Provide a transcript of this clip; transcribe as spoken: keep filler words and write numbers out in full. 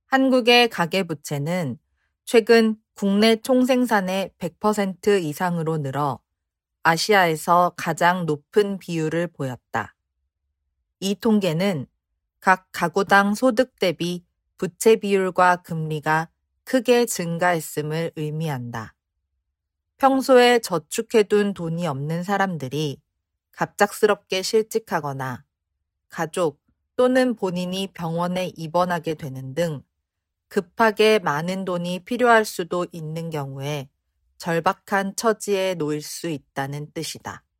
한국의 가계부채는 최근 국내 총생산의 백 퍼센트 이상으로 늘어 아시아에서 가장 높은 비율을 보였다. 이 통계는 각 가구당 소득 대비 부채 비율과 금리가 크게 증가했음을 의미한다. 평소에 저축해둔 돈이 없는 사람들이 갑작스럽게 실직하거나 가족 또는 본인이 병원에 입원하게 되는 등 급하게 많은 돈이 필요할 수도 있는 경우에 절박한 처지에 놓일 수 있다는 뜻이다.